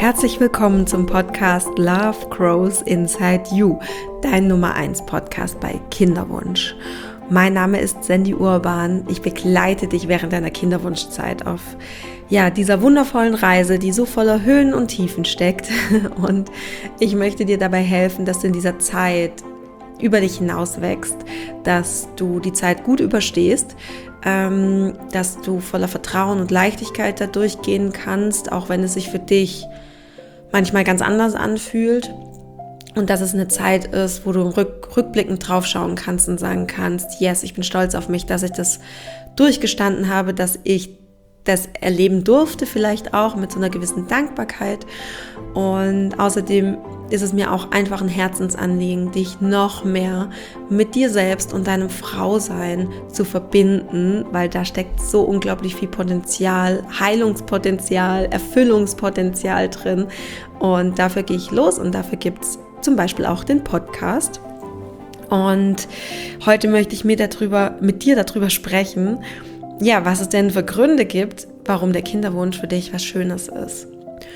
Herzlich willkommen zum Podcast Love Grows Inside You, dein Nummer 1 Podcast bei Kinderwunsch. Mein Name ist Sandy Urban. Ich begleite dich während deiner Kinderwunschzeit auf dieser wundervollen Reise, die so voller Höhen und Tiefen steckt. Und ich möchte dir dabei helfen, dass du in dieser Zeit über dich hinaus wächst, dass du die Zeit gut überstehst, dass du voller Vertrauen und Leichtigkeit da durchgehen kannst, auch wenn es sich für dich manchmal ganz anders anfühlt, und dass es eine Zeit ist, wo du rückblickend drauf schauen kannst und sagen kannst, yes, ich bin stolz auf mich, dass ich das durchgestanden habe, dass ich das erleben durfte, vielleicht auch mit so einer gewissen Dankbarkeit. Und außerdem ist es mir auch einfach ein Herzensanliegen, dich noch mehr mit dir selbst und deinem Frausein zu verbinden, weil da steckt so unglaublich viel Potenzial, Heilungspotenzial, Erfüllungspotenzial drin. Und dafür gehe ich los und dafür gibt es zum Beispiel auch den Podcast. Und heute möchte ich mit dir darüber sprechen, was es denn für Gründe gibt, warum der Kinderwunsch für dich was Schönes ist.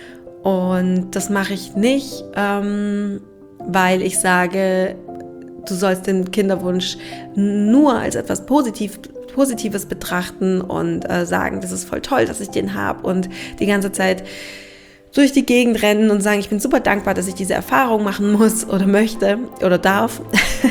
Und das mache ich nicht, weil ich sage, du sollst den Kinderwunsch nur als etwas Positives betrachten und sagen, das ist voll toll, dass ich den habe, und die ganze Zeit durch die Gegend rennen und sagen, ich bin super dankbar, dass ich diese Erfahrung machen muss oder möchte oder darf,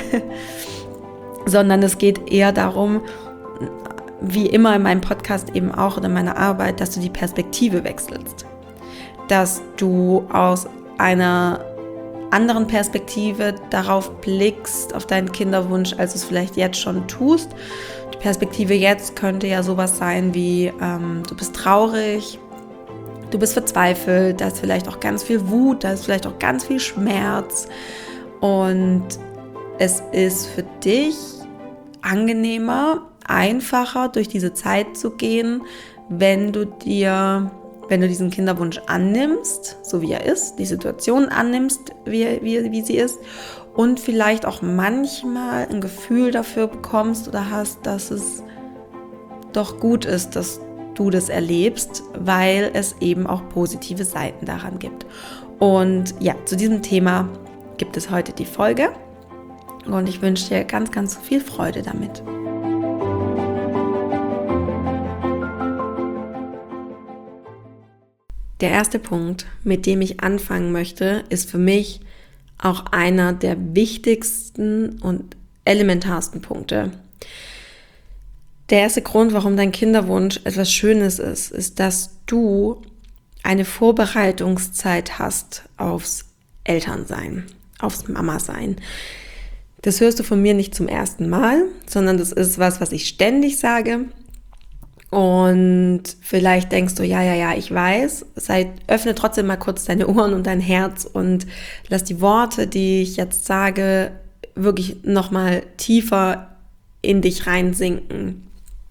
sondern es geht eher darum, wie immer in meinem Podcast eben auch oder in meiner Arbeit, dass du die Perspektive wechselst. Dass du aus einer anderen Perspektive darauf blickst, auf deinen Kinderwunsch, als du es vielleicht jetzt schon tust. Die Perspektive jetzt könnte ja sowas sein wie, du bist traurig, du bist verzweifelt, da ist vielleicht auch ganz viel Wut, da ist vielleicht auch ganz viel Schmerz. Und es ist für dich angenehmer, einfacher durch diese Zeit zu gehen, wenn du diesen Kinderwunsch annimmst, so wie er ist, die Situation annimmst, wie sie ist, und vielleicht auch manchmal ein Gefühl dafür bekommst oder hast, dass es doch gut ist, dass du das erlebst, weil es eben auch positive Seiten daran gibt. Und zu diesem Thema gibt es heute die Folge, und ich wünsche dir ganz, ganz viel Freude damit. Der erste Punkt, mit dem ich anfangen möchte, ist für mich auch einer der wichtigsten und elementarsten Punkte. Der erste Grund, warum dein Kinderwunsch etwas Schönes ist, dass du eine Vorbereitungszeit hast aufs Elternsein, aufs Mama-Sein. Das hörst du von mir nicht zum ersten Mal, sondern das ist was ich ständig sage. Und vielleicht denkst du, ich weiß, öffne trotzdem mal kurz deine Ohren und dein Herz und lass die Worte, die ich jetzt sage, wirklich nochmal tiefer in dich reinsinken.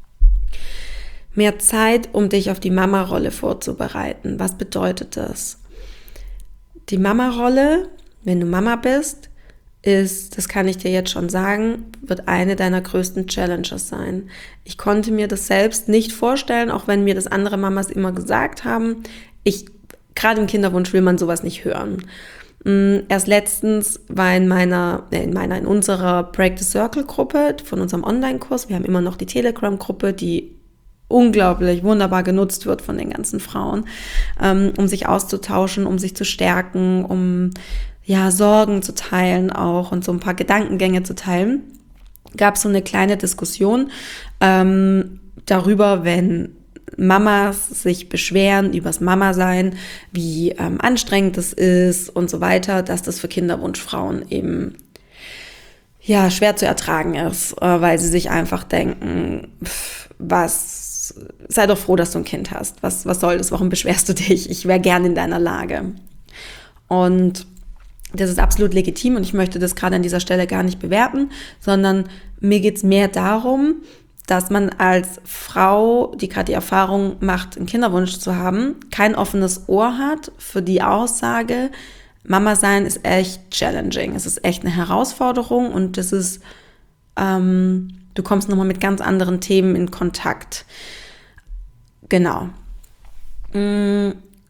Mehr Zeit, um dich auf die Mama-Rolle vorzubereiten. Was bedeutet das? Die Mama-Rolle, wenn du Mama bist, das kann ich dir jetzt schon sagen, wird eine deiner größten Challenges sein. Ich konnte mir das selbst nicht vorstellen, auch wenn mir das andere Mamas immer gesagt haben. Gerade im Kinderwunsch will man sowas nicht hören. Erst letztens war in unserer Break the Circle Gruppe von unserem Online-Kurs, wir haben immer noch die Telegram-Gruppe, die unglaublich wunderbar genutzt wird von den ganzen Frauen, um sich auszutauschen, um sich zu stärken, um Sorgen zu teilen auch und so ein paar Gedankengänge zu teilen, gab es so eine kleine Diskussion darüber, wenn Mamas sich beschweren übers Mama-Sein, wie anstrengend es ist und so weiter, dass das für Kinderwunschfrauen eben schwer zu ertragen ist, weil sie sich einfach denken, sei doch froh, dass du ein Kind hast. Was soll das? Warum beschwerst du dich? Ich wäre gern in deiner Lage. Und das ist absolut legitim, und ich möchte das gerade an dieser Stelle gar nicht bewerten, sondern mir geht es mehr darum, dass man als Frau, die gerade die Erfahrung macht, einen Kinderwunsch zu haben, kein offenes Ohr hat für die Aussage, Mama sein ist echt challenging, es ist echt eine Herausforderung, und das ist, du kommst nochmal mit ganz anderen Themen in Kontakt. Genau.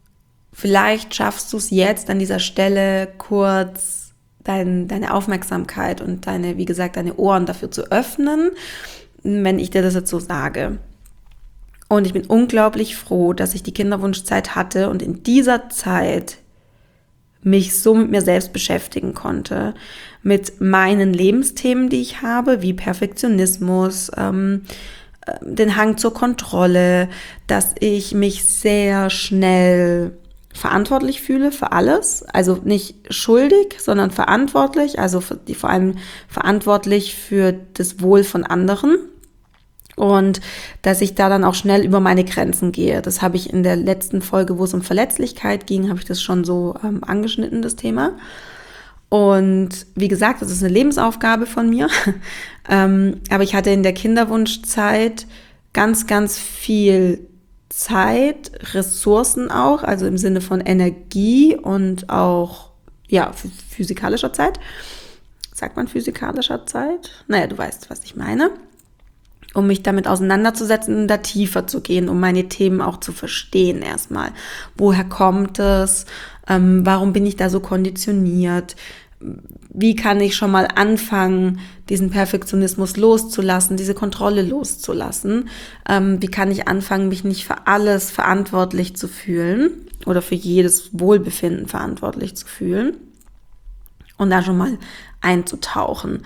vielleicht schaffst du es jetzt an dieser Stelle kurz deine Aufmerksamkeit und wie gesagt, deine Ohren dafür zu öffnen, wenn ich dir das jetzt so sage. Und ich bin unglaublich froh, dass ich die Kinderwunschzeit hatte und in dieser Zeit mich so mit mir selbst beschäftigen konnte, mit meinen Lebensthemen, die ich habe, wie Perfektionismus, den Hang zur Kontrolle, dass ich mich sehr schnell verantwortlich fühle für alles, also nicht schuldig, sondern verantwortlich, also vor allem verantwortlich für das Wohl von anderen. Und dass ich da dann auch schnell über meine Grenzen gehe. Das habe ich in der letzten Folge, wo es um Verletzlichkeit ging, habe ich das schon so angeschnitten, das Thema. Und wie gesagt, das ist eine Lebensaufgabe von mir. Aber ich hatte in der Kinderwunschzeit ganz, ganz viel Zeit, Ressourcen auch, also im Sinne von Energie und auch physikalischer Zeit. Sagt man physikalischer Zeit? Naja, du weißt, was ich meine. Um mich damit auseinanderzusetzen und da tiefer zu gehen, um meine Themen auch zu verstehen erstmal. Woher kommt es? Warum bin ich da so konditioniert? Wie kann ich schon mal anfangen, diesen Perfektionismus loszulassen, diese Kontrolle loszulassen? Wie kann ich anfangen, mich nicht für alles verantwortlich zu fühlen oder für jedes Wohlbefinden verantwortlich zu fühlen? Und da schon mal einzutauchen.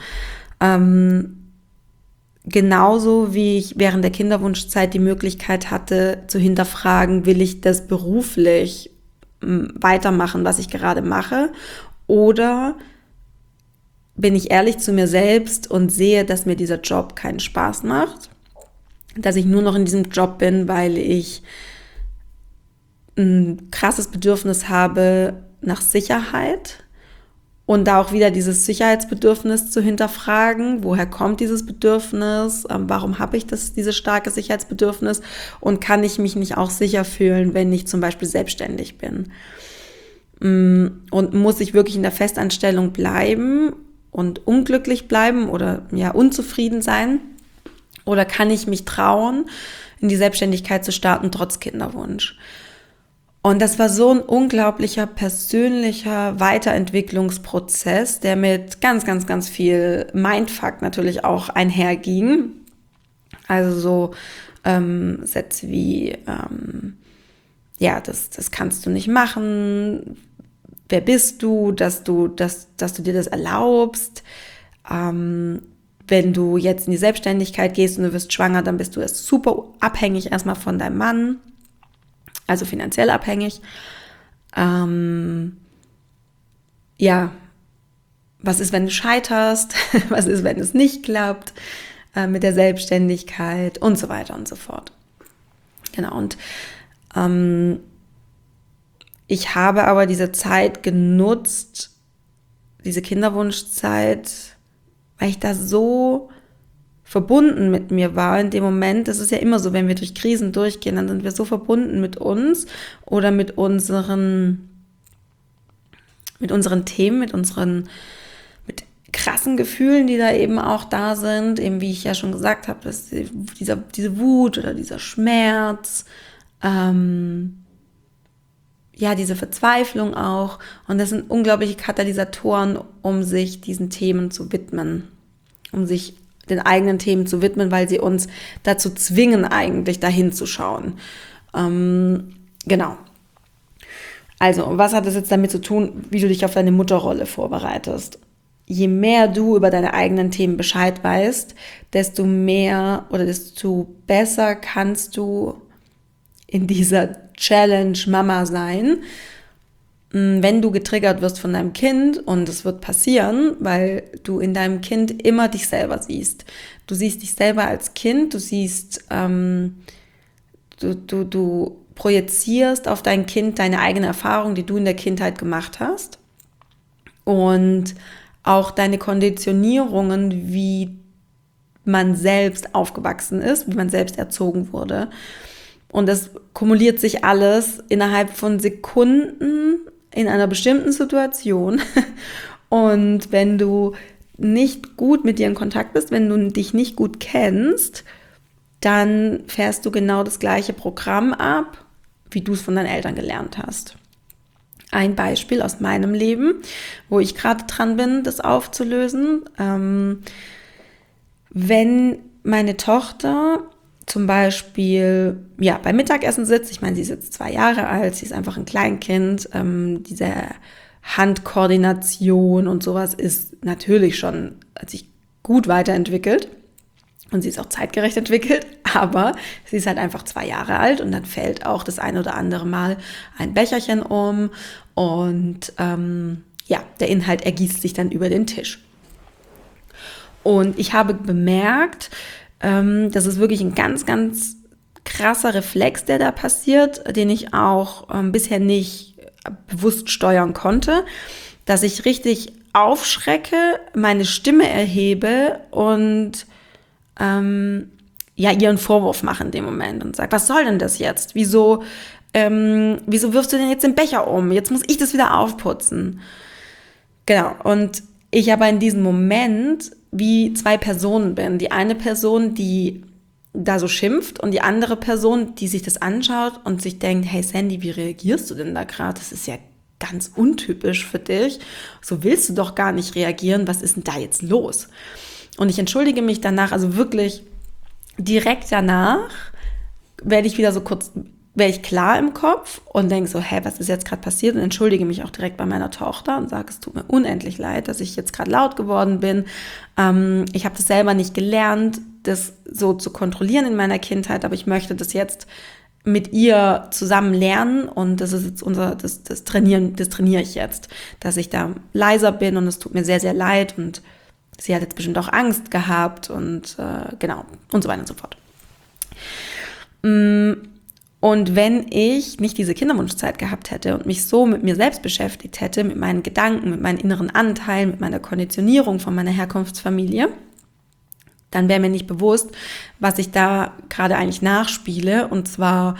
Genauso wie ich während der Kinderwunschzeit die Möglichkeit hatte, zu hinterfragen, will ich das beruflich weitermachen, was ich gerade mache, oder bin ich ehrlich zu mir selbst und sehe, dass mir dieser Job keinen Spaß macht, dass ich nur noch in diesem Job bin, weil ich ein krasses Bedürfnis habe nach Sicherheit. Und da auch wieder dieses Sicherheitsbedürfnis zu hinterfragen, woher kommt dieses Bedürfnis, warum habe ich dieses starke Sicherheitsbedürfnis und kann ich mich nicht auch sicher fühlen, wenn ich zum Beispiel selbstständig bin? Und muss ich wirklich in der Festanstellung bleiben und unglücklich bleiben oder unzufrieden sein? Oder kann ich mich trauen, in die Selbstständigkeit zu starten, trotz Kinderwunsch? Und das war so ein unglaublicher persönlicher Weiterentwicklungsprozess, der mit ganz, ganz, ganz viel Mindfuck natürlich auch einherging. Also so Sätze wie, das kannst du nicht machen, wer bist du, dass du dir das erlaubst, wenn du jetzt in die Selbstständigkeit gehst und du wirst schwanger, dann bist du erst super abhängig erstmal von deinem Mann. Also finanziell abhängig. Was ist, wenn du scheiterst? Was ist, wenn es nicht klappt mit der Selbstständigkeit und so weiter und so fort. Genau, und ich habe aber diese Zeit genutzt, diese Kinderwunschzeit, weil ich da so verbunden mit mir war in dem Moment. Das ist ja immer so, wenn wir durch Krisen durchgehen, dann sind wir so verbunden mit uns oder mit unseren Themen, mit krassen Gefühlen, die da eben auch da sind, eben wie ich ja schon gesagt habe, dass diese Wut oder dieser Schmerz, diese Verzweiflung auch. Und das sind unglaubliche Katalysatoren, um sich diesen Themen zu widmen, um sich den eigenen Themen zu widmen, weil sie uns dazu zwingen, eigentlich dahin zu schauen. Genau. Also, was hat das jetzt damit zu tun, wie du dich auf deine Mutterrolle vorbereitest? Je mehr du über deine eigenen Themen Bescheid weißt, desto mehr oder desto besser kannst du in dieser Challenge Mama sein, wenn du getriggert wirst von deinem Kind, und es wird passieren, weil du in deinem Kind immer dich selber siehst. Du siehst dich selber als Kind, du siehst, du projizierst auf dein Kind deine eigene Erfahrung, die du in der Kindheit gemacht hast, und auch deine Konditionierungen, wie man selbst aufgewachsen ist, wie man selbst erzogen wurde. Und das kumuliert sich alles innerhalb von Sekunden in einer bestimmten Situation. Und wenn du nicht gut mit dir in Kontakt bist, wenn du dich nicht gut kennst, dann fährst du genau das gleiche Programm ab, wie du es von deinen Eltern gelernt hast. ein Beispiel aus meinem Leben, wo ich gerade dran bin, das aufzulösen. Wenn meine Tochter zum Beispiel beim Mittagessen sitzt, ich meine, sie ist jetzt 2 Jahre alt, sie ist einfach ein Kleinkind, diese Handkoordination und sowas ist natürlich schon, hat sich gut weiterentwickelt und sie ist auch zeitgerecht entwickelt, aber sie ist halt einfach 2 Jahre alt und dann fällt auch das ein oder andere Mal ein Becherchen um und der Inhalt ergießt sich dann über den Tisch. Und ich habe bemerkt, das ist wirklich ein ganz, ganz krasser Reflex, der da passiert, den ich auch bisher nicht bewusst steuern konnte, dass ich richtig aufschrecke, meine Stimme erhebe und ihren Vorwurf mache in dem Moment und sage, was soll denn das jetzt? Wieso wirfst du denn jetzt den Becher um? Jetzt muss ich das wieder aufputzen. Genau, und ich aber in diesem Moment wie 2 Personen bin. Die eine Person, die da so schimpft und die andere Person, die sich das anschaut und sich denkt, hey Sandy, wie reagierst du denn da gerade? Das ist ja ganz untypisch für dich. So willst du doch gar nicht reagieren. Was ist denn da jetzt los? Und ich entschuldige mich danach, also wirklich direkt danach werde ich klar im Kopf und denke so, was ist jetzt gerade passiert? Und entschuldige mich auch direkt bei meiner Tochter und sage, es tut mir unendlich leid, dass ich jetzt gerade laut geworden bin. Ich habe das selber nicht gelernt, das so zu kontrollieren in meiner Kindheit, aber ich möchte das jetzt mit ihr zusammen lernen und das ist jetzt das trainiere ich jetzt, dass ich da leiser bin und es tut mir sehr, sehr leid und sie hat jetzt bestimmt auch Angst gehabt und und so weiter und so fort. Und wenn ich nicht diese Kinderwunschzeit gehabt hätte und mich so mit mir selbst beschäftigt hätte, mit meinen Gedanken, mit meinen inneren Anteilen, mit meiner Konditionierung von meiner Herkunftsfamilie, dann wäre mir nicht bewusst, was ich da gerade eigentlich nachspiele. Und zwar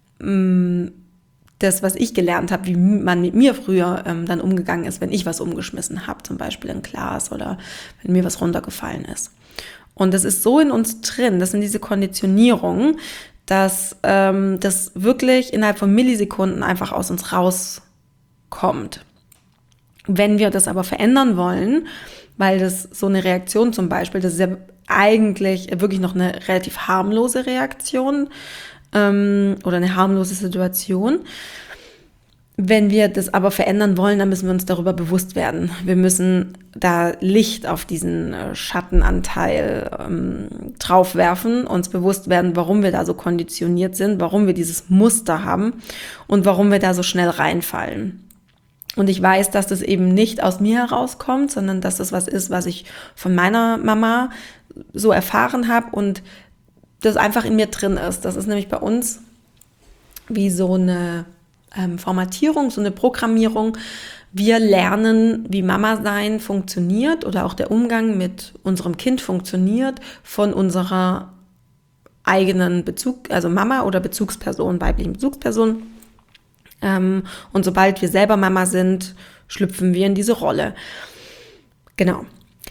das, was ich gelernt habe, wie man mit mir früher dann umgegangen ist, wenn ich was umgeschmissen habe, zum Beispiel ein Glas oder wenn mir was runtergefallen ist. Und das ist so in uns drin, das sind diese Konditionierungen, dass das wirklich innerhalb von Millisekunden einfach aus uns rauskommt. Wenn wir das aber verändern wollen, weil das so eine Reaktion zum Beispiel, das ist ja eigentlich wirklich noch eine relativ harmlose Reaktion oder eine harmlose Situation. Wenn wir das aber verändern wollen, dann müssen wir uns darüber bewusst werden. Wir müssen da Licht auf diesen Schattenanteil draufwerfen, uns bewusst werden, warum wir da so konditioniert sind, warum wir dieses Muster haben und warum wir da so schnell reinfallen. Und ich weiß, dass das eben nicht aus mir herauskommt, sondern dass das was ist, was ich von meiner Mama so erfahren habe und das einfach in mir drin ist. Das ist nämlich bei uns wie so eine Formatierung, so eine Programmierung. Wir lernen, wie Mama sein funktioniert oder auch der Umgang mit unserem Kind funktioniert von unserer eigenen Mama oder Bezugsperson, weiblichen Bezugsperson. Und sobald wir selber Mama sind, schlüpfen wir in diese Rolle. Genau.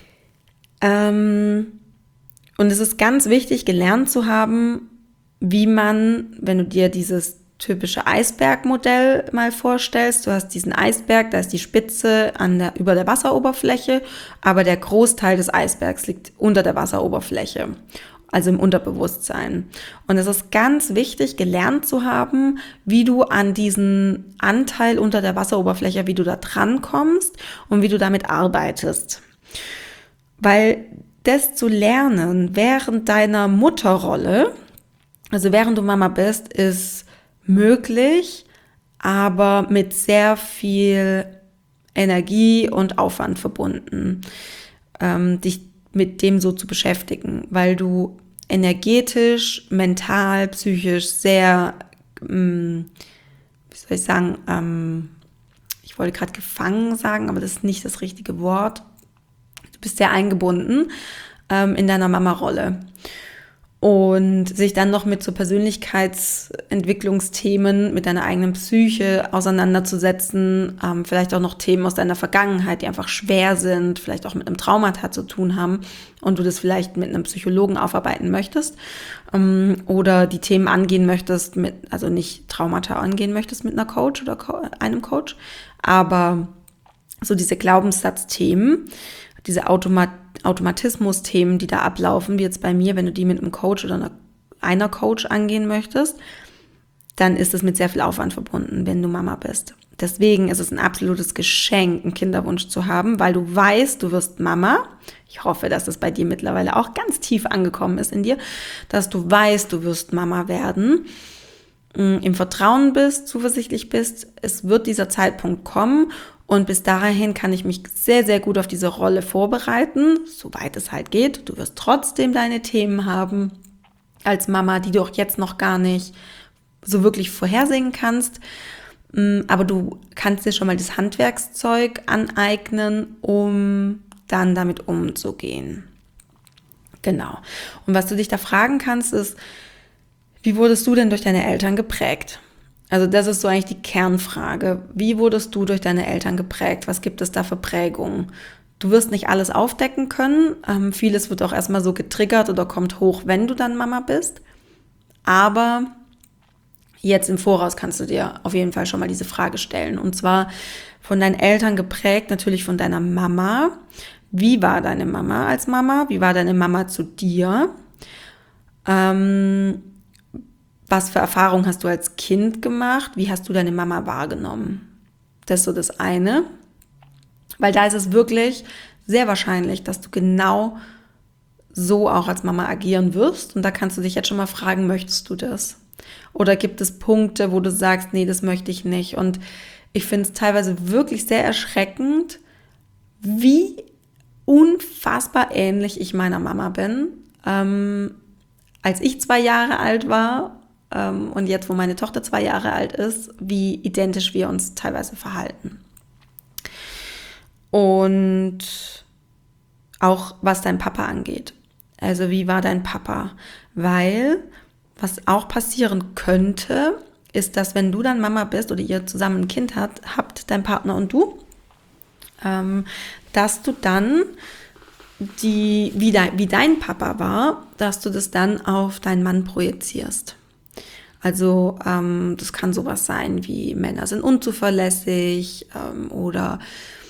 Und es ist ganz wichtig, gelernt zu haben, wie man, wenn du dir dieses typische Eisbergmodell mal vorstellst, du hast diesen Eisberg, da ist die Spitze über der Wasseroberfläche, aber der Großteil des Eisbergs liegt unter der Wasseroberfläche, also im Unterbewusstsein. Und es ist ganz wichtig, gelernt zu haben, wie du an diesen Anteil unter der Wasseroberfläche, wie du da dran kommst und wie du damit arbeitest. Weil das zu lernen während deiner Mutterrolle, also während du Mama bist, ist möglich, aber mit sehr viel Energie und Aufwand verbunden, dich mit dem so zu beschäftigen, weil du energetisch, mental, psychisch sehr, ich wollte gerade gefangen sagen, aber das ist nicht das richtige Wort. Du bist sehr eingebunden in deiner Mama-Rolle. und sich dann noch mit so Persönlichkeitsentwicklungsthemen, mit deiner eigenen Psyche auseinanderzusetzen, vielleicht auch noch Themen aus deiner Vergangenheit, die einfach schwer sind, vielleicht auch mit einem Traumata zu tun haben und du das vielleicht mit einem Psychologen aufarbeiten möchtest, oder die Themen angehen möchtest, also nicht Traumata angehen möchtest mit einer Coach oder einem Coach, aber so diese Glaubenssatzthemen, diese Automatismus-Themen, die da ablaufen, wie jetzt bei mir, wenn du die mit einem Coach oder einer Coach angehen möchtest, dann ist es mit sehr viel Aufwand verbunden, wenn du Mama bist. Deswegen ist es ein absolutes Geschenk, einen Kinderwunsch zu haben, weil du weißt, du wirst Mama. Ich hoffe, dass das bei dir mittlerweile auch ganz tief angekommen ist in dir, dass du weißt, du wirst Mama werden, im Vertrauen bist, zuversichtlich bist. Es wird dieser Zeitpunkt kommen. Und bis dahin kann ich mich sehr, sehr gut auf diese Rolle vorbereiten, soweit es halt geht. Du wirst trotzdem deine Themen haben als Mama, die du auch jetzt noch gar nicht so wirklich vorhersehen kannst. Aber du kannst dir schon mal das Handwerkszeug aneignen, um dann damit umzugehen. Genau. Und was du dich da fragen kannst, ist, wie wurdest du denn durch deine Eltern geprägt? Also das ist so eigentlich die Kernfrage. Wie wurdest du durch deine Eltern geprägt? Was gibt es da für Prägungen? Du wirst nicht alles aufdecken können. Vieles wird auch erstmal so getriggert oder kommt hoch, wenn du dann Mama bist. Aber jetzt im Voraus kannst du dir auf jeden Fall schon mal diese Frage stellen. Und zwar von deinen Eltern geprägt, natürlich von deiner Mama. Wie war deine Mama als Mama? Wie war deine Mama zu dir? Was für Erfahrungen hast du als Kind gemacht? Wie hast du deine Mama wahrgenommen? Das ist so das eine. Weil da ist es wirklich sehr wahrscheinlich, dass du genau so auch als Mama agieren wirst. Und da kannst du dich jetzt schon mal fragen, möchtest du das? Oder gibt es Punkte, wo du sagst, nee, das möchte ich nicht? Und ich finde es teilweise wirklich sehr erschreckend, wie unfassbar ähnlich ich meiner Mama bin. Als ich 2 Jahre alt war, und jetzt, wo meine Tochter 2 Jahre alt ist, wie identisch wir uns teilweise verhalten. Und auch was dein Papa angeht. Also wie war dein Papa? Weil was auch passieren könnte, ist, dass wenn du dann Mama bist oder ihr zusammen ein Kind habt, dein Partner und du, dass du dann wie dein Papa war, dass du das dann auf deinen Mann projizierst. Also das kann sowas sein wie Männer sind unzuverlässig oder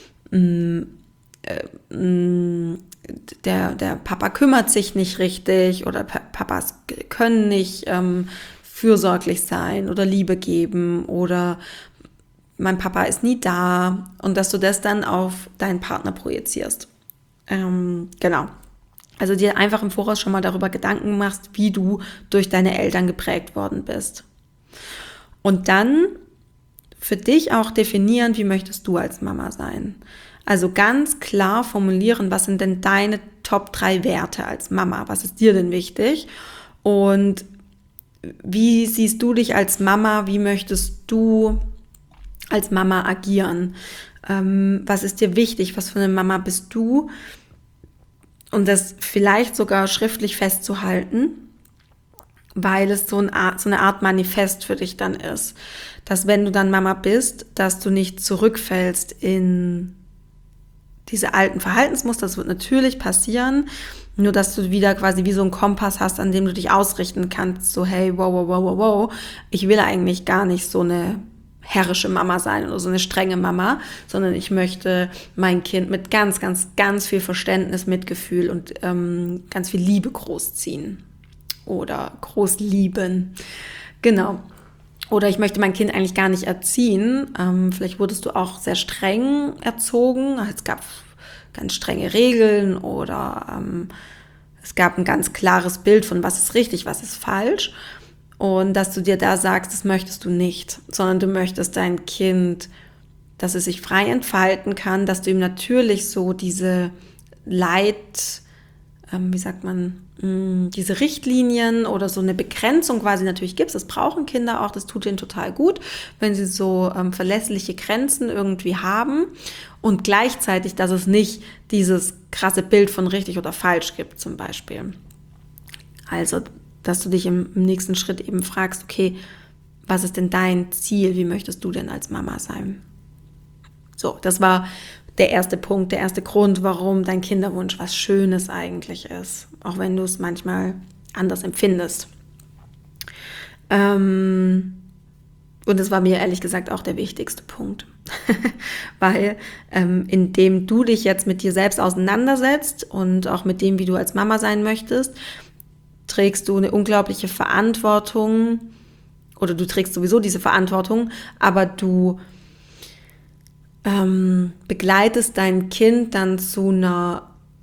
der Papa kümmert sich nicht richtig oder Papas können nicht fürsorglich sein oder Liebe geben oder mein Papa ist nie da und dass du das dann auf deinen Partner projizierst. Genau. Also dir einfach im Voraus schon mal darüber Gedanken machst, wie du durch deine Eltern geprägt worden bist. Und dann für dich auch definieren, wie möchtest du als Mama sein. Also ganz klar formulieren, was sind denn deine Top 3 Werte als Mama? Was ist dir denn wichtig? Und wie siehst du dich als Mama? Wie möchtest du als Mama agieren? Was ist dir wichtig? Was für eine Mama bist du? Und das vielleicht sogar schriftlich festzuhalten, weil es so eine Art Manifest für dich dann ist. Dass wenn du dann Mama bist, dass du nicht zurückfällst in diese alten Verhaltensmuster. Das wird natürlich passieren, nur dass du wieder quasi wie so einen Kompass hast, an dem du dich ausrichten kannst. So, hey, wow, ich will eigentlich gar nicht so eine herrische Mama sein oder so eine strenge Mama, sondern ich möchte mein Kind mit ganz, ganz, ganz viel Verständnis, Mitgefühl und ganz viel Liebe großziehen oder groß lieben. Genau. Oder ich möchte mein Kind eigentlich gar nicht erziehen. Vielleicht wurdest du auch sehr streng erzogen. Es gab ganz strenge Regeln oder es gab ein ganz klares Bild von was ist richtig, was ist falsch. Und dass du dir da sagst, das möchtest du nicht, sondern du möchtest dein Kind, dass es sich frei entfalten kann, dass du ihm natürlich so diese diese Richtlinien oder so eine Begrenzung quasi natürlich gibst. Das brauchen Kinder auch, das tut ihnen total gut, wenn sie so verlässliche Grenzen irgendwie haben und gleichzeitig, dass es nicht dieses krasse Bild von richtig oder falsch gibt zum Beispiel. Also, dass du dich im nächsten Schritt eben fragst, okay, was ist denn dein Ziel? Wie möchtest du denn als Mama sein? So, das war der erste Punkt, der erste Grund, warum dein Kinderwunsch was Schönes eigentlich ist, auch wenn du es manchmal anders empfindest. Und das war mir ehrlich gesagt auch der wichtigste Punkt, weil indem du dich jetzt mit dir selbst auseinandersetzt und auch mit dem, wie du als Mama sein möchtest, trägst du eine unglaubliche Verantwortung, oder du trägst sowieso diese Verantwortung, aber du begleitest dein Kind dann zu einem,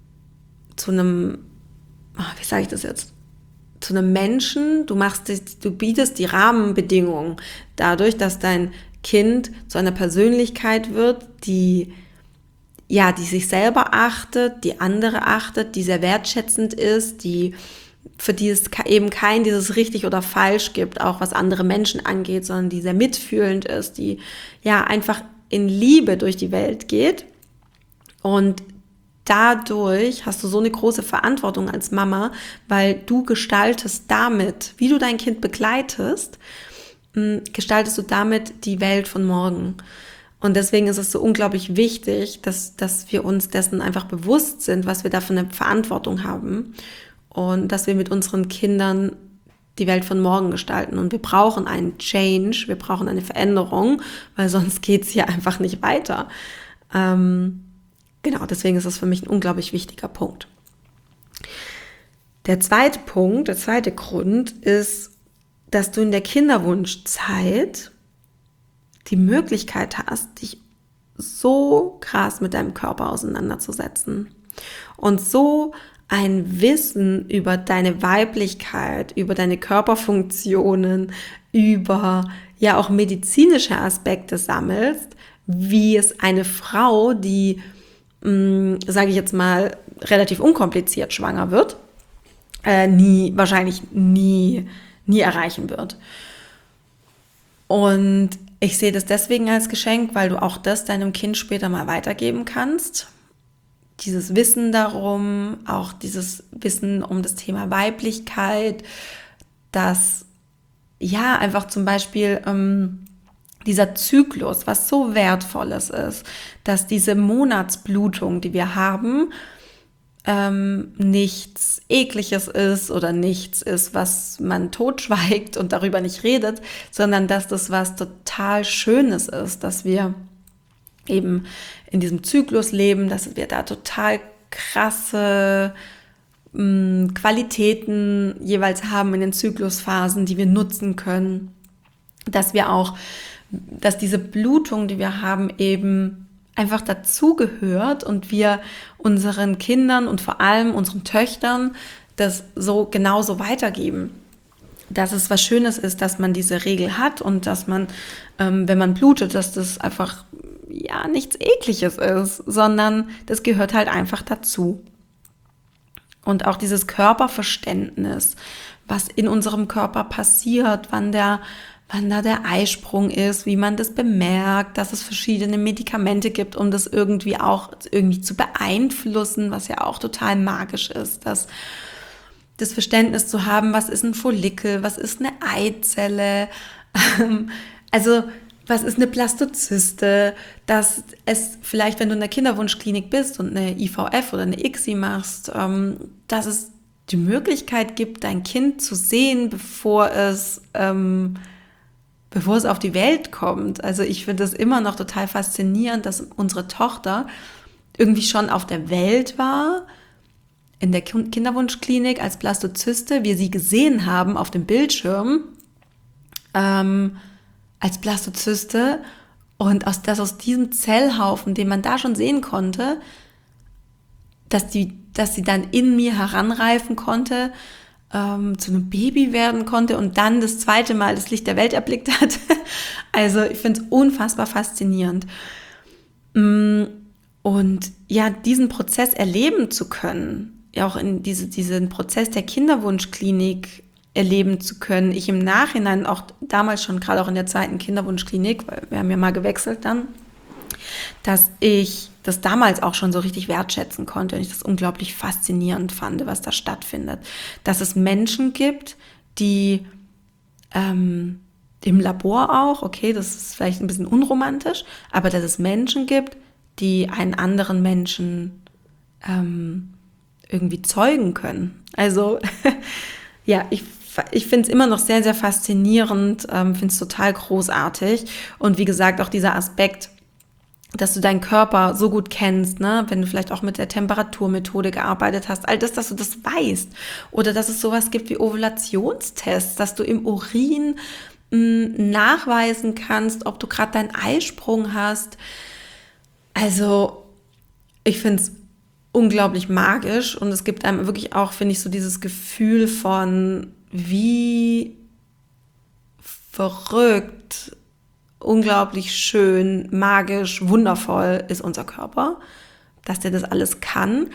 wie sage ich das jetzt, zu einem Menschen, du bietest die Rahmenbedingungen dadurch, dass dein Kind zu einer Persönlichkeit wird, die sich selber achtet, die andere achtet, die sehr wertschätzend ist, für die es eben kein dieses richtig oder falsch gibt, auch was andere Menschen angeht, sondern die sehr mitfühlend ist, die einfach in Liebe durch die Welt geht. Und dadurch hast du so eine große Verantwortung als Mama, weil du gestaltest damit, wie du dein Kind begleitest, gestaltest du damit die Welt von morgen. Und deswegen ist es so unglaublich wichtig, dass wir uns dessen einfach bewusst sind, was wir da für eine Verantwortung haben und dass wir mit unseren Kindern die Welt von morgen gestalten. Und wir brauchen einen Change, wir brauchen eine Veränderung, weil sonst geht es hier einfach nicht weiter. Genau, deswegen ist das für mich ein unglaublich wichtiger Punkt. Der zweite Grund ist, dass du in der Kinderwunschzeit die Möglichkeit hast, dich so krass mit deinem Körper auseinanderzusetzen und so ein Wissen über deine Weiblichkeit, über deine Körperfunktionen, über auch medizinische Aspekte sammelst, wie es eine Frau, die, sage ich jetzt mal, relativ unkompliziert schwanger wird, wahrscheinlich nie erreichen wird. Und ich sehe das deswegen als Geschenk, weil du auch das deinem Kind später mal weitergeben kannst. Dieses Wissen darum, auch dieses Wissen um das Thema Weiblichkeit, dass einfach zum Beispiel dieser Zyklus, was so Wertvolles ist, dass diese Monatsblutung, die wir haben, nichts Ekliges ist oder nichts ist, was man totschweigt und darüber nicht redet, sondern dass das was total Schönes ist, dass wir eben in diesem Zyklus leben, dass wir da total krasse Qualitäten jeweils haben in den Zyklusphasen, die wir nutzen können, dass diese Blutung, die wir haben, eben einfach dazugehört und wir unseren Kindern und vor allem unseren Töchtern das so genauso weitergeben. Dass es was Schönes ist, dass man diese Regel hat und dass man, wenn man blutet, dass das einfach nichts Ekliges ist, sondern das gehört halt einfach dazu. Und auch dieses Körperverständnis, was in unserem Körper passiert, wann da der Eisprung ist, wie man das bemerkt, dass es verschiedene Medikamente gibt, um das irgendwie zu beeinflussen, was ja auch total magisch ist, dass das Verständnis zu haben, was ist ein Follikel, was ist eine Eizelle, also was ist eine Blastozyste, dass es vielleicht, wenn du in der Kinderwunschklinik bist und eine IVF oder eine ICSI machst, dass es die Möglichkeit gibt, dein Kind zu sehen, bevor es auf die Welt kommt. Also ich finde das immer noch total faszinierend, dass unsere Tochter irgendwie schon auf der Welt war, in der Kinderwunschklinik als Blastozyste, wir sie gesehen haben auf dem Bildschirm, als Blastozyste und aus diesem Zellhaufen, den man da schon sehen konnte, dass sie dann in mir heranreifen konnte, zu einem Baby werden konnte und dann das zweite Mal das Licht der Welt erblickt hat. Also ich finde es unfassbar faszinierend. Und diesen Prozess erleben zu können, auch in diesen Prozess der Kinderwunschklinik erleben zu können. Ich im Nachhinein auch damals schon, gerade auch in der zweiten Kinderwunschklinik, weil wir haben ja mal gewechselt dann, dass ich das damals auch schon so richtig wertschätzen konnte und ich das unglaublich faszinierend fand, was da stattfindet. Dass es Menschen gibt, die im Labor auch, okay, das ist vielleicht ein bisschen unromantisch, aber dass es Menschen gibt, die einen anderen Menschen irgendwie zeugen können. Also ja, ich finde es immer noch sehr, sehr faszinierend, finde es total großartig. Und wie gesagt, auch dieser Aspekt, dass du deinen Körper so gut kennst, ne? Wenn du vielleicht auch mit der Temperaturmethode gearbeitet hast, all das, dass du das weißt. Oder dass es sowas gibt wie Ovulationstests, dass du im Urin nachweisen kannst, ob du gerade deinen Eisprung hast. Also ich finde es unglaublich magisch und es gibt einem wirklich auch, finde ich, so dieses Gefühl von wie verrückt, unglaublich schön, magisch, wundervoll ist unser Körper, dass der das alles kann.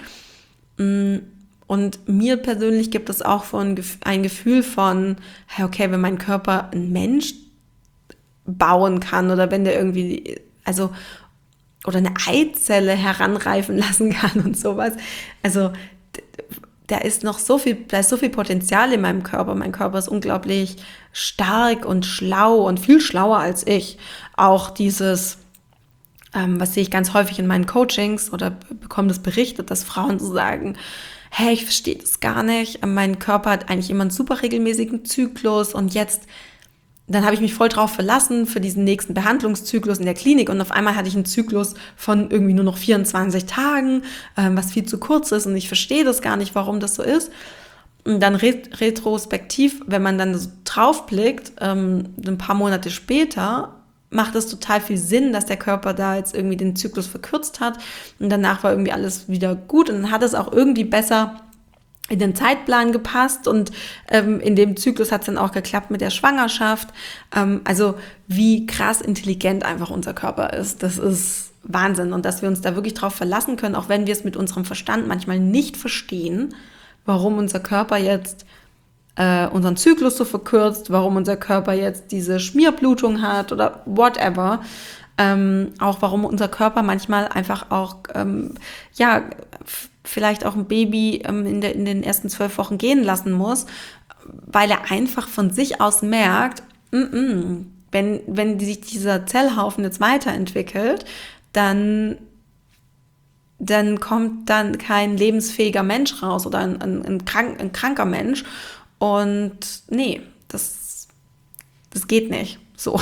Und mir persönlich gibt es auch ein Gefühl von, okay, wenn mein Körper einen Mensch bauen kann oder wenn der irgendwie, also oder eine Eizelle heranreifen lassen kann und sowas. Also da ist so viel Potenzial in meinem Körper. Mein Körper ist unglaublich stark und schlau und viel schlauer als ich. Auch dieses, was sehe ich ganz häufig in meinen Coachings oder bekomme das berichtet, dass Frauen so sagen, hey, ich verstehe das gar nicht. Mein Körper hat eigentlich immer einen super regelmäßigen Zyklus und dann habe ich mich voll drauf verlassen für diesen nächsten Behandlungszyklus in der Klinik und auf einmal hatte ich einen Zyklus von irgendwie nur noch 24 Tagen, was viel zu kurz ist und ich verstehe das gar nicht, warum das so ist. Und dann retrospektiv, wenn man dann so drauf blickt, ein paar Monate später, macht es total viel Sinn, dass der Körper da jetzt irgendwie den Zyklus verkürzt hat und danach war irgendwie alles wieder gut und dann hat es auch irgendwie besser in den Zeitplan gepasst und in dem Zyklus hat es dann auch geklappt mit der Schwangerschaft. Also wie krass intelligent einfach unser Körper ist, das ist Wahnsinn. Und dass wir uns da wirklich drauf verlassen können, auch wenn wir es mit unserem Verstand manchmal nicht verstehen, warum unser Körper jetzt unseren Zyklus so verkürzt, warum unser Körper jetzt diese Schmierblutung hat oder whatever. Auch warum unser Körper manchmal einfach auch, vielleicht auch ein Baby in den ersten 12 Wochen gehen lassen muss, weil er einfach von sich aus merkt, wenn sich dieser Zellhaufen jetzt weiterentwickelt, dann kommt dann kein lebensfähiger Mensch raus oder ein kranker Mensch. Und nee, das geht nicht. So.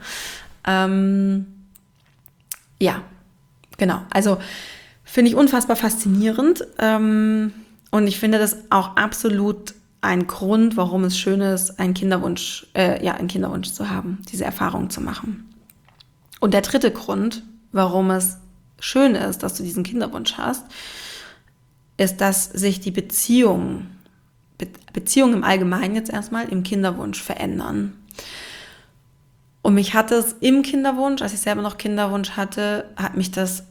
Ja, genau. Also finde ich unfassbar faszinierend und ich finde das auch absolut ein Grund, warum es schön ist, einen Kinderwunsch zu haben, diese Erfahrung zu machen. Und der dritte Grund, warum es schön ist, dass du diesen Kinderwunsch hast, ist, dass sich die Beziehungen im Allgemeinen jetzt erstmal im Kinderwunsch verändern. Und mich hat es im Kinderwunsch, als ich selber noch Kinderwunsch hatte, hat mich das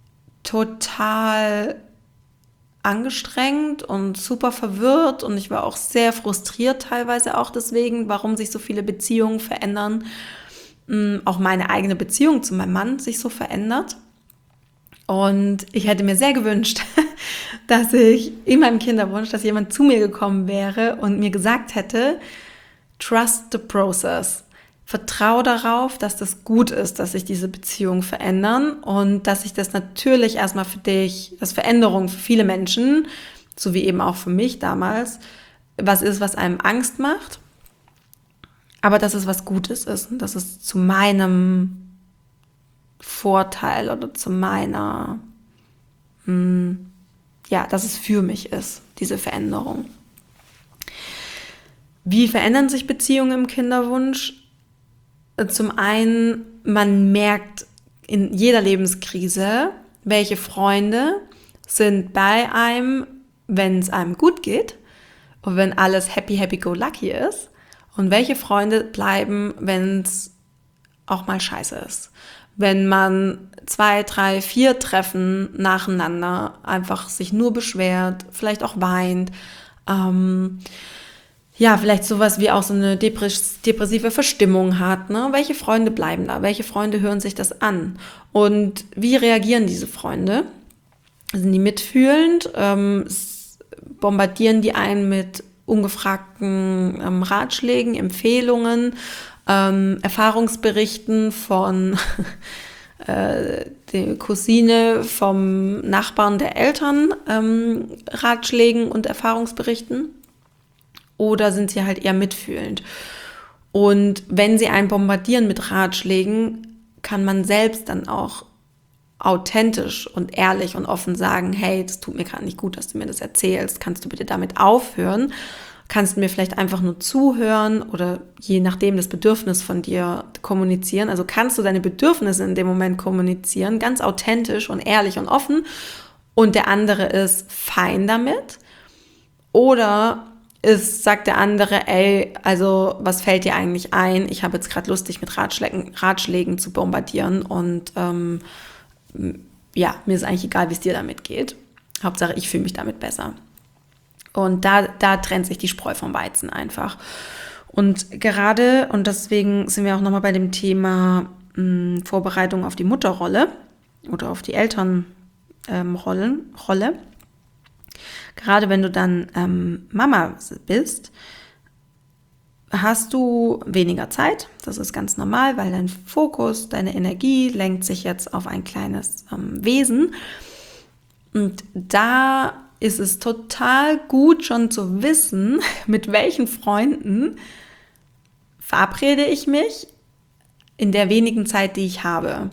total angestrengt und super verwirrt und ich war auch sehr frustriert teilweise auch deswegen, warum sich so viele Beziehungen verändern, auch meine eigene Beziehung zu meinem Mann sich so verändert. Und ich hätte mir sehr gewünscht, dass ich in meinem Kinderwunsch, dass jemand zu mir gekommen wäre und mir gesagt hätte, trust the process. Vertraue darauf, dass das gut ist, dass sich diese Beziehungen verändern und dass sich das natürlich erstmal für dich, dass Veränderung für viele Menschen, so wie eben auch für mich damals, was ist, was einem Angst macht, aber dass es was Gutes ist und dass es zu meinem Vorteil oder zu meiner, dass es für mich ist, diese Veränderung. Wie verändern sich Beziehungen im Kinderwunsch? Zum einen, man merkt in jeder Lebenskrise, welche Freunde sind bei einem, wenn es einem gut geht und wenn alles happy-go-lucky ist und welche Freunde bleiben, wenn es auch mal scheiße ist. Wenn man 2, 3, 4 Treffen nacheinander einfach sich nur beschwert, vielleicht auch weint, ja, vielleicht sowas wie auch so eine depressive Verstimmung hat, ne? Welche Freunde bleiben da? Welche Freunde hören sich das an? Und wie reagieren diese Freunde? Sind die mitfühlend? Bombardieren die einen mit ungefragten Ratschlägen, Empfehlungen, Erfahrungsberichten von der Cousine, vom Nachbarn der Eltern, Ratschlägen und Erfahrungsberichten? Oder sind sie halt eher mitfühlend? Und wenn sie einen bombardieren mit Ratschlägen, kann man selbst dann auch authentisch und ehrlich und offen sagen, hey, das tut mir gerade nicht gut, dass du mir das erzählst. Kannst du bitte damit aufhören? Kannst du mir vielleicht einfach nur zuhören oder je nachdem das Bedürfnis von dir kommunizieren? Also kannst du deine Bedürfnisse in dem Moment kommunizieren, ganz authentisch und ehrlich und offen, und der andere ist fein damit? Oder sagt der andere, ey, also was fällt dir eigentlich ein? Ich habe jetzt gerade Lust, dich mit Ratschlägen zu bombardieren und ja, mir ist eigentlich egal, wie es dir damit geht. Hauptsache, ich fühle mich damit besser. Und da trennt sich die Spreu vom Weizen einfach. Und gerade, und deswegen sind wir auch nochmal bei dem Thema Vorbereitung auf die Mutterrolle oder auf die Elternrolle. Gerade wenn du dann Mama bist, hast du weniger Zeit. Das ist ganz normal, weil dein Fokus, deine Energie lenkt sich jetzt auf ein kleines Wesen. Und da ist es total gut schon zu wissen, mit welchen Freunden verabrede ich mich in der wenigen Zeit, die ich habe.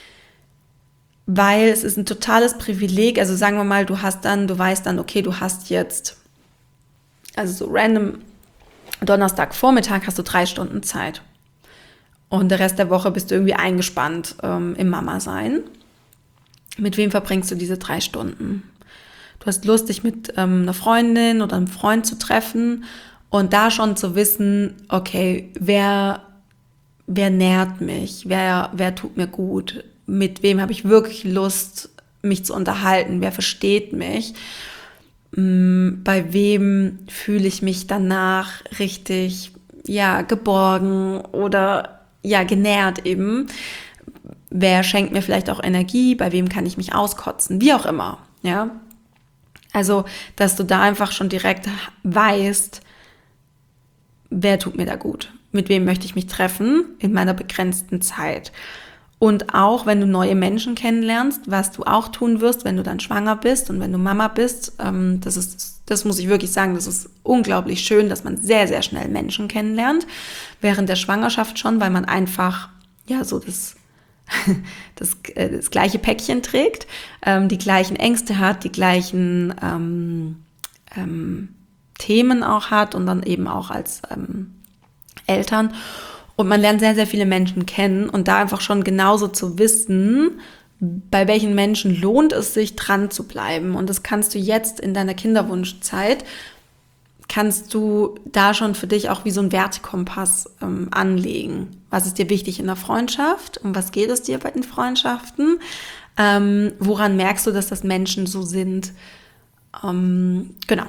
Weil es ist ein totales Privileg, also sagen wir mal, du weißt dann, okay, du hast jetzt, also so random, Donnerstagvormittag hast du 3 Stunden Zeit. Und der Rest der Woche bist du irgendwie eingespannt im Mama-Sein. Mit wem verbringst du diese 3 Stunden? Du hast Lust, dich mit einer Freundin oder einem Freund zu treffen und da schon zu wissen, okay, wer nährt mich, wer tut mir gut, mit wem habe ich wirklich Lust, mich zu unterhalten, wer versteht mich, bei wem fühle ich mich danach richtig, ja, geborgen oder ja, genährt eben, wer schenkt mir vielleicht auch Energie, bei wem kann ich mich auskotzen, wie auch immer, ja. Also, dass du da einfach schon direkt weißt, wer tut mir da gut, mit wem möchte ich mich treffen in meiner begrenzten Zeit. Und auch, wenn du neue Menschen kennenlernst, was du auch tun wirst, wenn du dann schwanger bist und wenn du Mama bist, das muss ich wirklich sagen, das ist unglaublich schön, dass man sehr, sehr schnell Menschen kennenlernt, während der Schwangerschaft schon, weil man einfach, ja, so das gleiche Päckchen trägt, die gleichen Ängste hat, die gleichen Themen auch hat und dann eben auch als Eltern. Und man lernt sehr, sehr viele Menschen kennen und da einfach schon genauso zu wissen, bei welchen Menschen lohnt es sich, dran zu bleiben. Und das kannst du jetzt in deiner Kinderwunschzeit, kannst du da schon für dich auch wie so einen Wertekompass anlegen. Was ist dir wichtig in der Freundschaft? Um was geht es dir bei den Freundschaften? Woran merkst du, dass das Menschen so sind? Genau.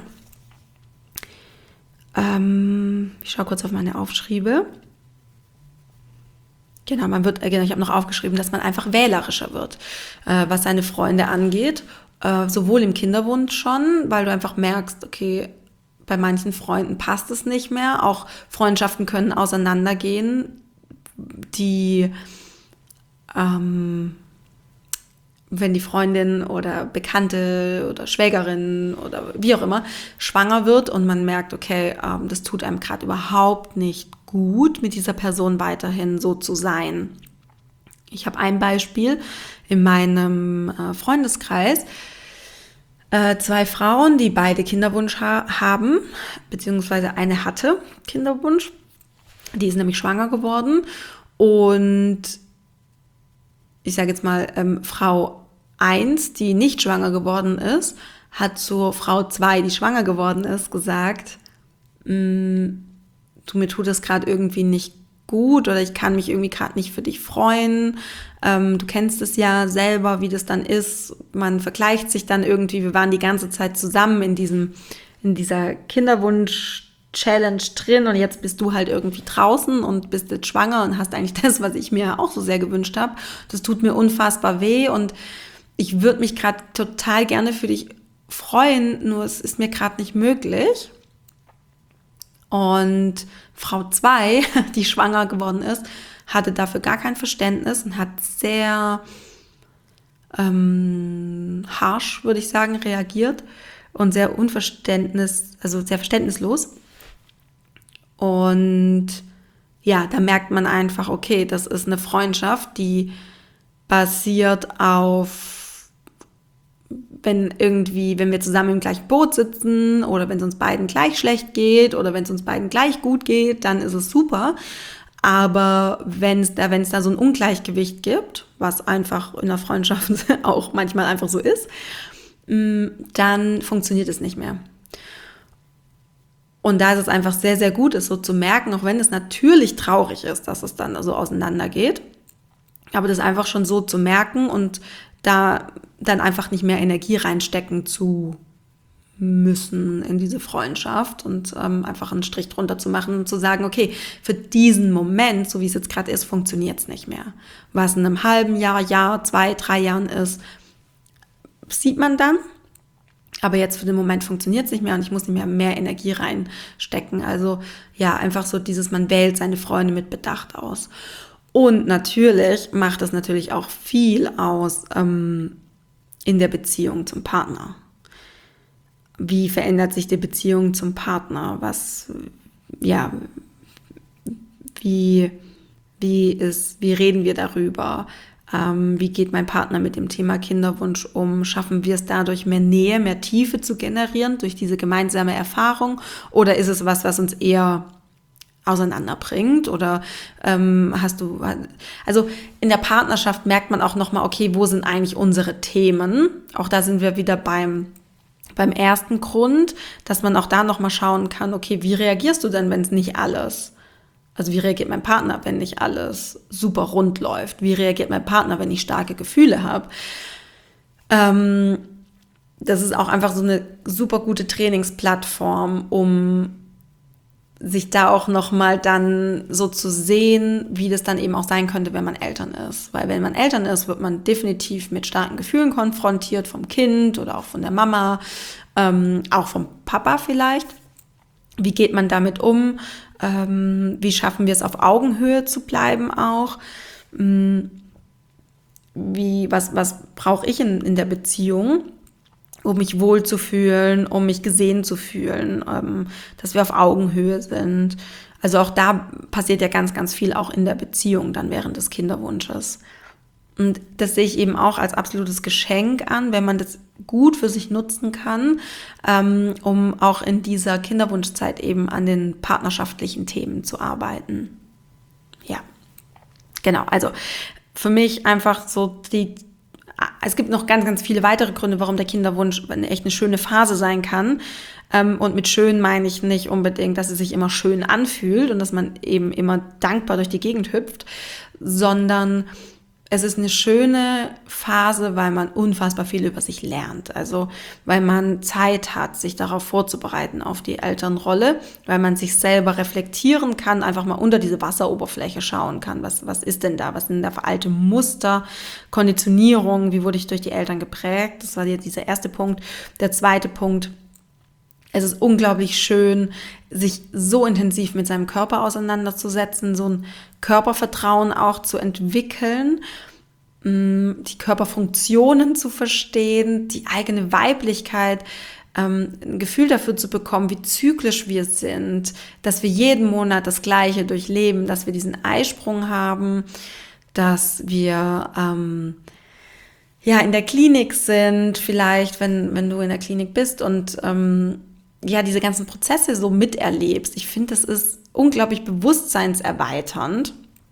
Ich schaue kurz auf meine Aufschriebe. Genau, ich habe noch aufgeschrieben, dass man einfach wählerischer wird, was seine Freunde angeht, sowohl im Kinderwunsch schon, weil du einfach merkst, okay, bei manchen Freunden passt es nicht mehr, auch Freundschaften können auseinandergehen, die, wenn die Freundin oder Bekannte oder Schwägerin oder wie auch immer schwanger wird und man merkt, okay, das tut einem gerade überhaupt nicht gut, mit dieser Person weiterhin so zu sein. Ich habe ein Beispiel in meinem Freundeskreis. 2 Frauen, die beide Kinderwunsch haben, beziehungsweise eine hatte Kinderwunsch. Die ist nämlich schwanger geworden und ich sage jetzt mal, Frau 1, die nicht schwanger geworden ist, hat zur Frau 2, die schwanger geworden ist, gesagt, mir tut das gerade irgendwie nicht gut oder ich kann mich irgendwie gerade nicht für dich freuen. Du kennst es ja selber, wie das dann ist. Man vergleicht sich dann irgendwie. Wir waren die ganze Zeit zusammen in dieser Kinderwunsch, Challenge drin und jetzt bist du halt irgendwie draußen und bist jetzt schwanger und hast eigentlich das, was ich mir auch so sehr gewünscht habe. Das tut mir unfassbar weh und ich würde mich gerade total gerne für dich freuen, nur es ist mir gerade nicht möglich. Und Frau 2, die schwanger geworden ist, hatte dafür gar kein Verständnis und hat sehr harsh, würde ich sagen, reagiert und sehr sehr verständnislos. Und ja, da merkt man einfach, okay, das ist eine Freundschaft, die basiert auf, wenn wir zusammen im gleichen Boot sitzen oder wenn es uns beiden gleich schlecht geht oder wenn es uns beiden gleich gut geht, dann ist es super. Aber wenn es da so ein Ungleichgewicht gibt, was einfach in der Freundschaft auch manchmal einfach so ist, dann funktioniert es nicht mehr. Und da ist es einfach sehr, sehr gut, es so zu merken, auch wenn es natürlich traurig ist, dass es dann so auseinandergeht, aber das einfach schon so zu merken und da dann einfach nicht mehr Energie reinstecken zu müssen in diese Freundschaft und einfach einen Strich drunter zu machen und zu sagen, okay, für diesen Moment, so wie es jetzt gerade ist, funktioniert es nicht mehr. Was in einem halben Jahr, 2, 3 Jahren ist, sieht man dann. Aber jetzt für den Moment funktioniert es nicht mehr und ich muss nicht mehr Energie reinstecken. Also ja, einfach so man wählt seine Freunde mit Bedacht aus. Und natürlich macht das natürlich auch viel aus in der Beziehung zum Partner. Wie verändert sich die Beziehung zum Partner? Wie reden wir darüber? Wie geht mein Partner mit dem Thema Kinderwunsch um? Schaffen wir es dadurch, mehr Nähe, mehr Tiefe zu generieren durch diese gemeinsame Erfahrung? Oder ist es was uns eher auseinanderbringt? Oder also in der Partnerschaft merkt man auch nochmal, okay, wo sind eigentlich unsere Themen? Auch da sind wir wieder beim ersten Grund, dass man auch da nochmal schauen kann, okay, wie reagierst du denn, wenn es nicht alles, also wie reagiert mein Partner, wenn nicht alles super rund läuft? Wie reagiert mein Partner, wenn ich starke Gefühle habe? Das ist auch einfach so eine super gute Trainingsplattform, um sich da auch nochmal dann so zu sehen, wie das dann eben auch sein könnte, wenn man Eltern ist. Weil wenn man Eltern ist, wird man definitiv mit starken Gefühlen konfrontiert, vom Kind oder auch von der Mama, auch vom Papa vielleicht. Wie geht man damit um? Wie schaffen wir es, auf Augenhöhe zu bleiben auch? Was brauche ich in der Beziehung, um mich wohlzufühlen, um mich gesehen zu fühlen, dass wir auf Augenhöhe sind. Also auch da passiert ja ganz, ganz viel auch in der Beziehung dann während des Kinderwunsches. Und das sehe ich eben auch als absolutes Geschenk an, wenn man das gut für sich nutzen kann, um auch in dieser Kinderwunschzeit eben an den partnerschaftlichen Themen zu arbeiten. Ja, genau. Also für mich einfach so es gibt noch ganz, ganz viele weitere Gründe, warum der Kinderwunsch echt eine schöne Phase sein kann. Und mit schön meine ich nicht unbedingt, dass es sich immer schön anfühlt und dass man eben immer dankbar durch die Gegend hüpft, sondern es ist eine schöne Phase, weil man unfassbar viel über sich lernt. Also weil man Zeit hat, sich darauf vorzubereiten, auf die Elternrolle, weil man sich selber reflektieren kann, einfach mal unter diese Wasseroberfläche schauen kann. Was ist denn da? Was sind da für alte Muster, Konditionierung? Wie wurde ich durch die Eltern geprägt? Das war jetzt dieser erste Punkt. Der zweite Punkt: Es ist unglaublich schön, sich so intensiv mit seinem Körper auseinanderzusetzen, so ein Körpervertrauen auch zu entwickeln, die Körperfunktionen zu verstehen, die eigene Weiblichkeit, ein Gefühl dafür zu bekommen, wie zyklisch wir sind, dass wir jeden Monat das Gleiche durchleben, dass wir diesen Eisprung haben, dass wir in der Klinik sind, vielleicht, wenn du in der Klinik bist und diese ganzen Prozesse so miterlebst. Ich finde, das ist unglaublich bewusstseinserweiternd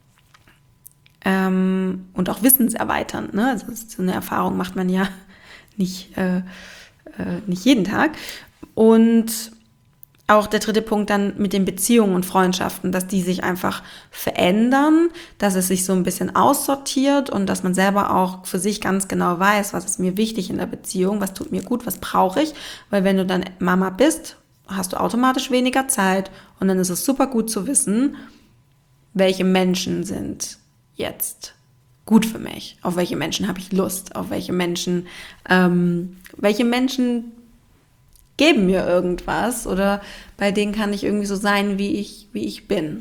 und auch wissenserweiternd. Ne? Also so eine Erfahrung macht man ja nicht jeden Tag. Und auch der dritte Punkt dann mit den Beziehungen und Freundschaften, dass die sich einfach verändern, dass es sich so ein bisschen aussortiert und dass man selber auch für sich ganz genau weiß, was ist mir wichtig in der Beziehung, was tut mir gut, was brauche ich. Weil wenn du dann Mama bist hast du automatisch weniger Zeit und dann ist es super gut zu wissen, welche Menschen sind jetzt gut für mich, auf welche Menschen habe ich Lust, auf welche Menschen geben mir irgendwas oder bei denen kann ich irgendwie so sein, wie ich bin.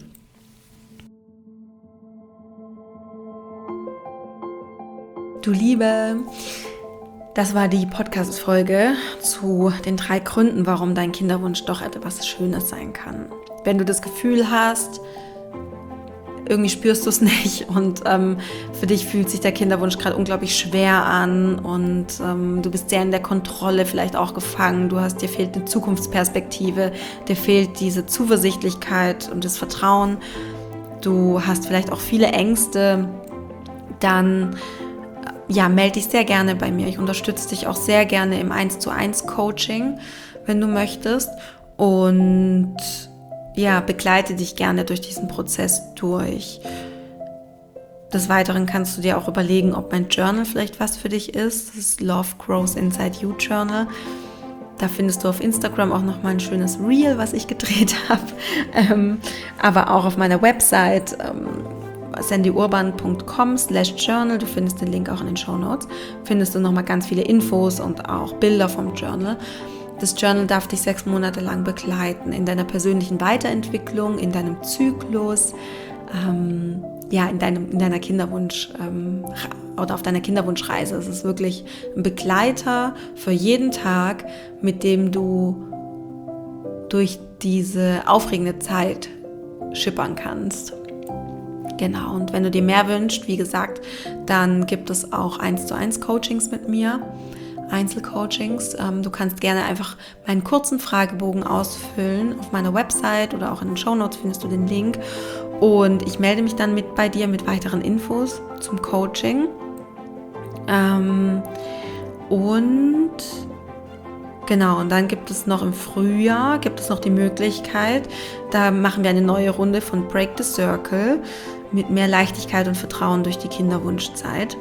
Du Liebe, das war die Podcast-Folge zu den 3 Gründen, warum dein Kinderwunsch doch etwas Schönes sein kann. Wenn du das Gefühl hast, irgendwie spürst du es nicht und für dich fühlt sich der Kinderwunsch gerade unglaublich schwer an und du bist sehr in der Kontrolle vielleicht auch gefangen, dir fehlt eine Zukunftsperspektive, dir fehlt diese Zuversichtlichkeit und das Vertrauen, du hast vielleicht auch viele Ängste, dann melde dich sehr gerne bei mir. Ich unterstütze dich auch sehr gerne im 1:1 Coaching, wenn du möchtest und begleite dich gerne durch diesen Prozess durch. Des Weiteren kannst du dir auch überlegen, ob mein Journal vielleicht was für dich ist. Das ist Love Grows Inside You Journal. Da findest du auf Instagram auch nochmal ein schönes Reel, was ich gedreht habe. Aber auch auf meiner Website sandyurban.com/journal, du findest den Link auch in den Shownotes, findest du nochmal ganz viele Infos und auch Bilder vom Journal. Das Journal darf dich 6 Monate lang begleiten in deiner persönlichen Weiterentwicklung, in deinem Zyklus, in deiner Kinderwunsch oder auf deiner Kinderwunschreise. Es ist wirklich ein Begleiter für jeden Tag, mit dem du durch diese aufregende Zeit schippern kannst. Genau, und wenn du dir mehr wünschst, wie gesagt, dann gibt es auch 1:1 Coachings mit mir, Einzelcoachings. Du kannst gerne einfach meinen kurzen Fragebogen ausfüllen auf meiner Website oder auch in den Shownotes findest du den Link. Und ich melde mich dann bei dir mit weiteren Infos zum Coaching. Und dann gibt es noch im Frühjahr, die Möglichkeit, da machen wir eine neue Runde von Break the Circle mit mehr Leichtigkeit und Vertrauen durch die Kinderwunschzeit.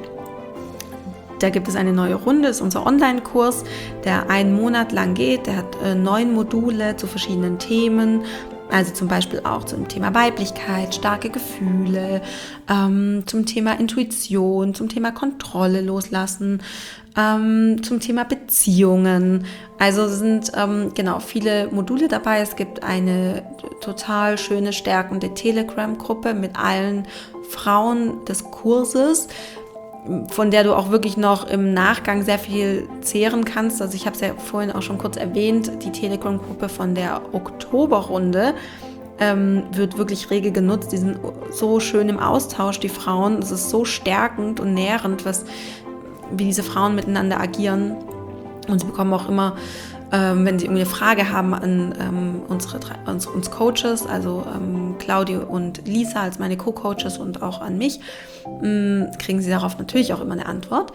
Da gibt es eine neue Runde, das ist unser Online-Kurs, der 1 Monat lang geht. Der hat 9 Module zu verschiedenen Themen, also zum Beispiel auch zum Thema Weiblichkeit, starke Gefühle, zum Thema Intuition, zum Thema Kontrolle loslassen, zum Thema Beziehungen. Also es sind viele Module dabei. Es gibt eine total schöne, stärkende Telegram-Gruppe mit allen Frauen des Kurses, von der du auch wirklich noch im Nachgang sehr viel zehren kannst. Also ich habe es ja vorhin auch schon kurz erwähnt, die Telegram-Gruppe von der Oktoberrunde wird wirklich rege genutzt. Die sind so schön im Austausch, die Frauen. Es ist so stärkend und nährend, wie diese Frauen miteinander agieren. Und sie bekommen auch immer, wenn sie irgendwie eine Frage haben an uns Coaches, also Claudia und Lisa als meine Co-Coaches und auch an mich, kriegen sie darauf natürlich auch immer eine Antwort.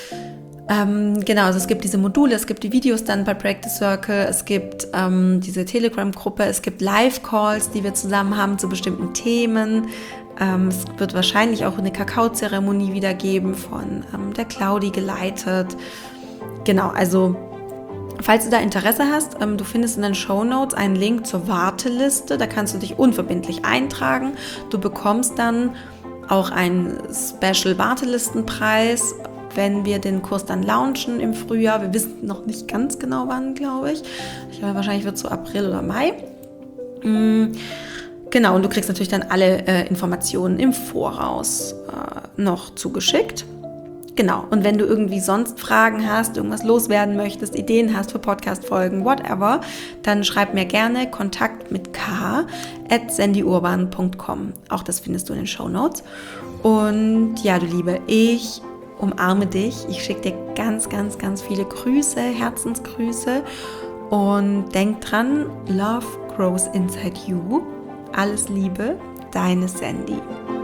Also es gibt diese Module, es gibt die Videos dann bei Break the Circle, es gibt diese Telegram-Gruppe, es gibt Live-Calls, die wir zusammen haben zu bestimmten Themen. Es wird wahrscheinlich auch eine Kakaozeremonie wieder geben von der Claudi geleitet. Genau, also falls du da Interesse hast, du findest in den Shownotes einen Link zur Warteliste, da kannst du dich unverbindlich eintragen. Du bekommst dann auch einen Special-Wartelistenpreis, wenn wir den Kurs dann launchen im Frühjahr. Wir wissen noch nicht ganz genau wann, glaube ich. Wahrscheinlich wird es so April oder Mai. Genau, und du kriegst natürlich dann alle Informationen im Voraus noch zugeschickt. Genau, und wenn du irgendwie sonst Fragen hast, irgendwas loswerden möchtest, Ideen hast für Podcast-Folgen, whatever, dann schreib mir gerne Kontakt mit k@sandyurban.com. Auch das findest du in den Shownotes. Und ja, du Liebe, ich umarme dich. Ich schicke dir ganz, ganz, ganz viele Grüße, Herzensgrüße. Und denk dran, Love grows inside you. Alles Liebe, deine Sandy.